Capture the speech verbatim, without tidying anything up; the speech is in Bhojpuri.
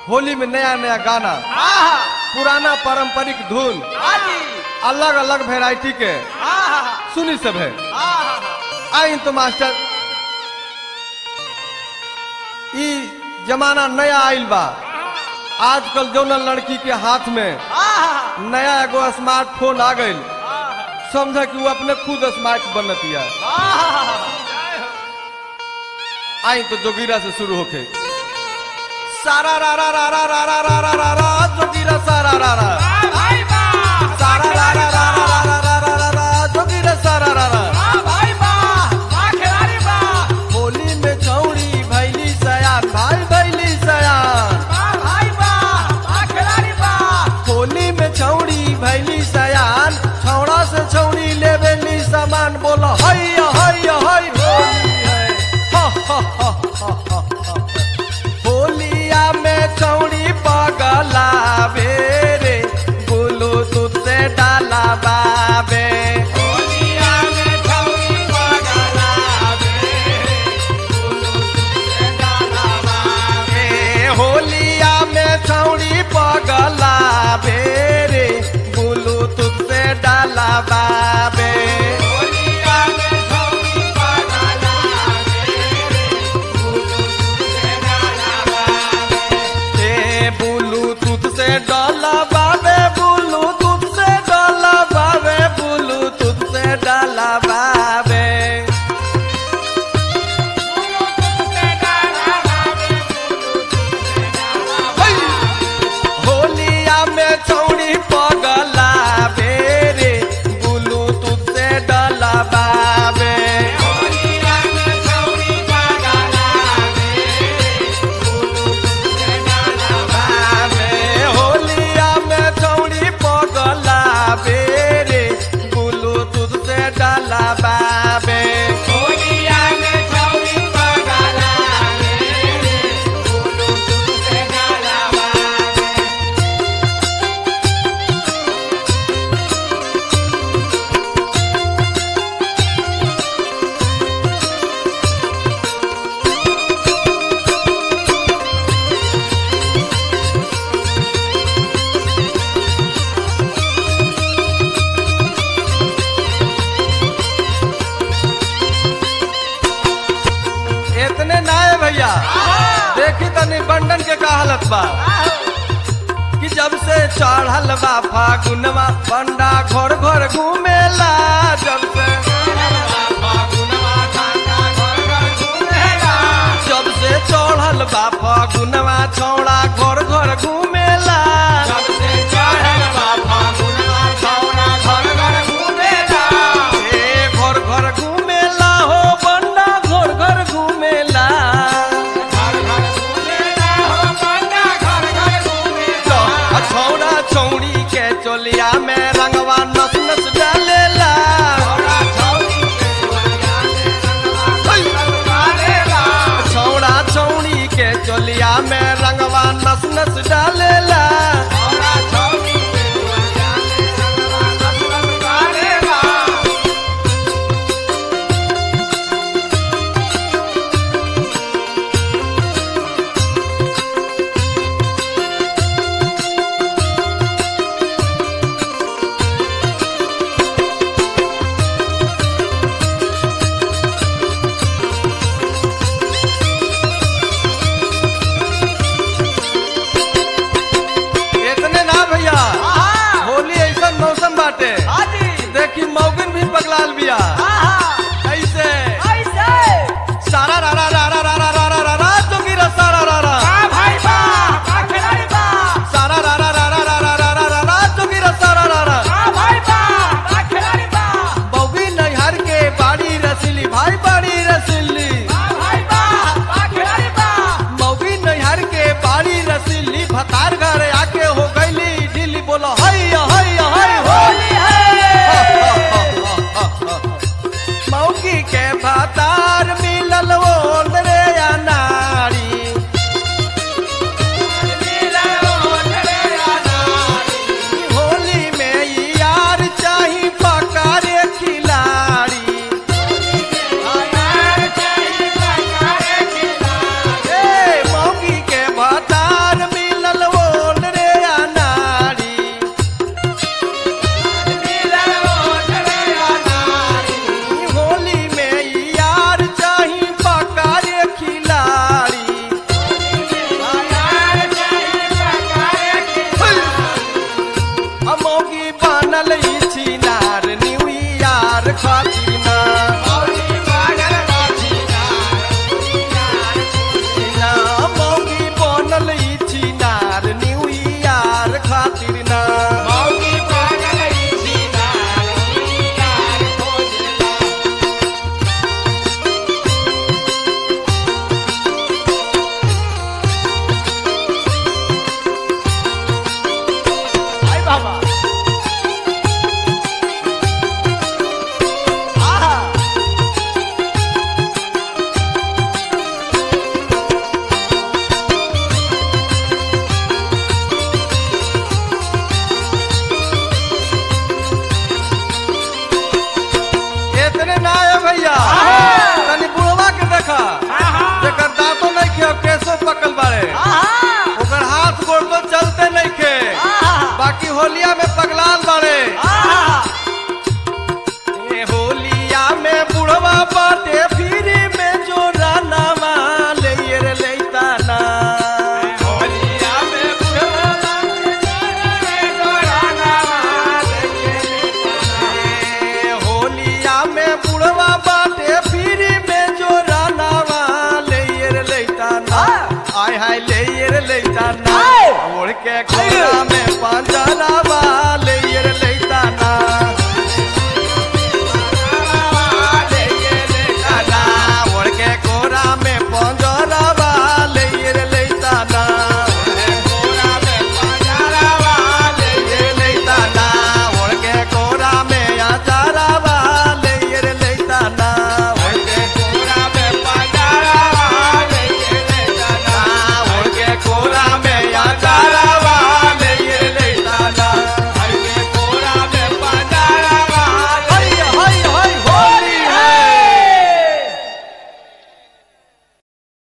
होली में नया नया गाना, पुराना पारंपरिक धुन, अलग अलग वेराइटी के सुनी सब है। आई तो मास्टर ई जमाना नया आइल बा। आजकल जौन लड़की के हाथ में नया एगो स्मार्टफोन आ गई, समझ कि वो अपने खुद स्मार्ट बनतिया। आई तो जोगीरा से शुरू होके सारा रा रा रा रा रा रा रा रा रा जोगीरा सारा रा रा सारा रा रा रा रा रा रा रा रा रा जोगीरा सारा रा रा। होली में छौड़ी भैली सयान, भाई भैली सयान। होली में छौड़ी भैली सयान, छौड़ा से छौड़ी लेवेली सामान। बोलो हैया हैया है होली है, हा हा हा हा हा। होलिया में छौड़ी पगला बेरे, ब्लूटूथ से डाला बाबे। होलिया में छौड़ी पगला बेरे, ब्लूटूथ से डाला बाबे। होलिया में छौड़ी पगला बेरे, ब्लूटूथ से डाला बाबे। डाला बाबे ब्लूटूथ से डाला बाबे, ब्लूटूथ से डाला बाबे। होलिया में छौड़ी पगला बेरे, ब्लूटूथ से डाला बाबे। बेरे ब्लूटूथ से डाला बाबे। होलिया में छौड़ी पगला बेरे, ब्लूटूथ से डाला बाबे। इतने ना है भैया, देखी तनी बंडन के का हालत बा कि जब से चढ़ल बा फागुनवा, बंडा घर घर घूमेला। जब से जब से चढ़ल बा फागुनवा, छौड़ा घर घर घूमेला। जब से चढ़ल बा फागुनवा, छौड़ा घर घर घूमेला। ए घर घर घूमेला हो, बंडा घर घर घूमेला। छौड़ा छौड़ी के चोलिया में रंगवा नस नस डालेला। छौड़ा छौड़ी के चोलिया में रंगवा नस नस डालेला। देखी मौगिन भी पगलाल बिया। ऐसे सारा रा रा रा रा रा रा रा रा रा जोगीरा सारा रा रा सारा रा रा रा रा रा रा रा रा रा जोगीरा सारा रा रा। बौगी नैहर के बाड़ी रसीली, भाई बाड़ी रसीली। मौगी नैहर के बाड़ी रसीली, भतार घर आके हो गईली ढीली। बोलो हैया हैया है होली है। मौगी के भतार मिलल वो रे नारी। होली में यार चाही पकारे खिलाड़ी। मौगी के भतार मिलल बनल ई छिनार न्यू ईयर खातिर ना मौगी पागल बा छिनार ना मौगी बनल ई छिनार न्यू ईयर खातिर ना मौगी पागल ई छिनार न्यू ईयर खोजला आई बाबा आहा इतने ना है भैया तनी बुढ़वा के देखा जेकर दांतो नहीं खे केसो पकल बाड़े ओकर हाथ गोड़ तो चलते नहीं खे बाकी होलिया में पगलाल बाड़े ए होलिया में बुढ़वा बाटे फिर में जो रानावा ले रे लेता ना होलिया में बुढ़वा बाटे जो रानावा ले ए होलिया में बुढ़वा बाटे फिर में जो रानावा ले रे लेता ना आय हाय ले रे लेता ना ओढ़ के खोरा में पंजरावा ले रे लेता ना